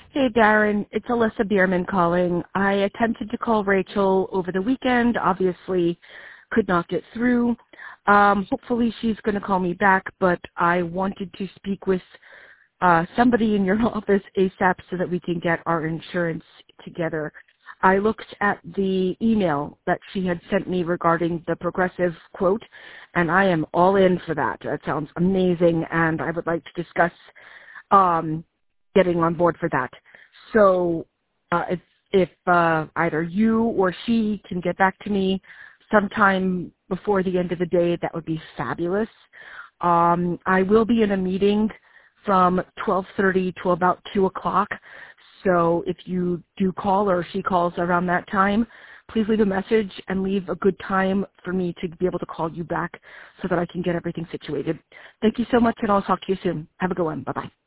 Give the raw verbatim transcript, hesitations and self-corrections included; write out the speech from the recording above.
Hey, Darren. It's Alyssa Bierman calling. I attempted to call Rachel over the weekend. Obviously, could not get through. Um, hopefully, she's going to call me back, but I wanted to speak with uh, somebody in your office ASAP so that we can get our insurance together. I looked at the email that she had sent me regarding the Progressive quote, and I am all in for that. That sounds amazing, and I would like to discuss um, getting on board for that. So uh, if, if uh, either you or she can get back to me sometime before the end of the day, that would be fabulous. Um, I will be in a meeting from twelve thirty to about two o'clock. So if you do call or she calls around that time, please leave a message and leave a good time for me to be able to call you back so that I can get everything situated. Thank you so much, and I'll talk to you soon. Have a good one. Bye-bye.